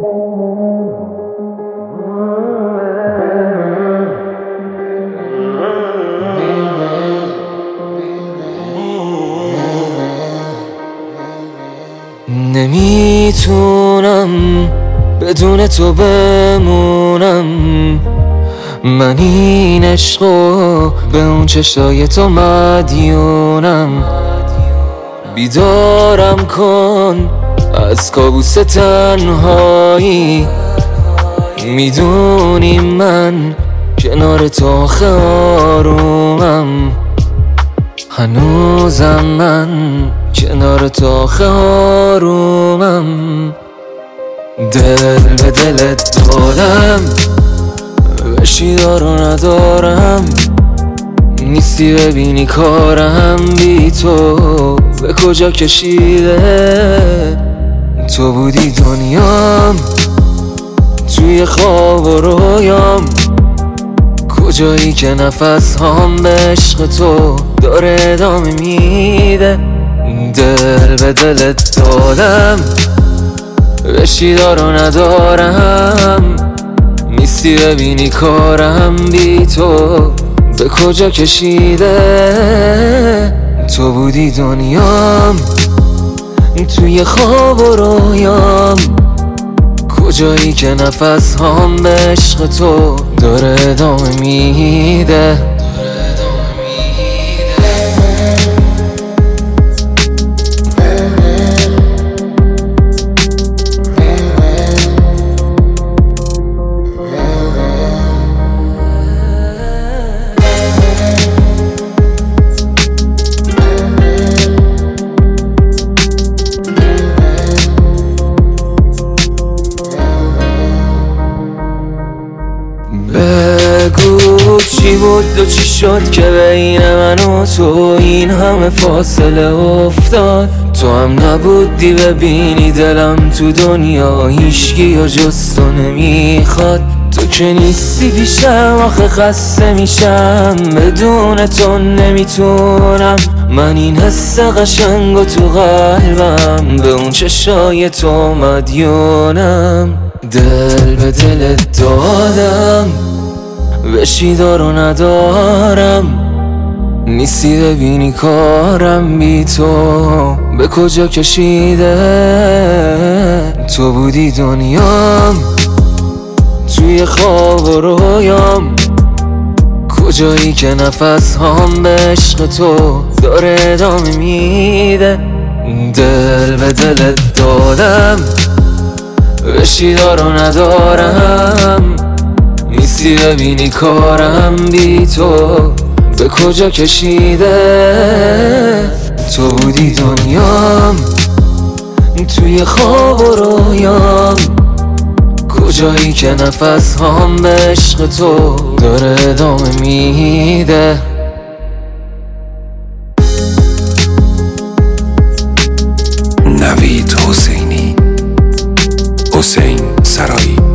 نمیتونم بدون تو بمونم، من این عشقو به اون چشای تو مدیونم. بیدارم کن از کابوس تنهایی، میدونی من کنار تو آخه آرومم. هنوزم من کنار تو آخه آرومم. دل به دلت دادم، بشی دارو ندارم، نیستی ببینی کارم بی تو به کجا کشیده. تو بودی دنیام، توی خواب و رویام، کجایی که نفس هم به عشق تو داره ادامه میده. دل به دلت دادم، بشی دارو ندارم، نیستی ببینی کارم بی تو به کجا کشیده. تو بودی دنیام، توی خواب و رویام، کجایی که نفس هم به عشق تو داره ادامه میده. بگو چی بود و چی شد که بین من و تو این همه فاصله افتاد. تو هم نبودی ببینی دلم تو دنیا هیچکی و جز تو نمیخواد. تو که نیستی پیشم آخه خسته میشم، بدون تو نمیتونم. من این حس قشنگ و تو قلبم به اون چشای تو مدیونم. دل به دلت دادم، بشی دارو ندارم، نیستی ببینی کارم بی تو به کجا کشیده. تو بودی دنیام، توی خواب و رویام، کجایی که نفس هم به عشق تو داره ادامه میده. دل به دلت دادم، بشی دارو ندارم، نیستی ببینی کارم بی تو به کجا کشیده. تو بودی دنیام، توی خواب و رویام، کجایی که نفس هم به عشق تو داره ادامه میده. نوید حسینی، حسین سرایی.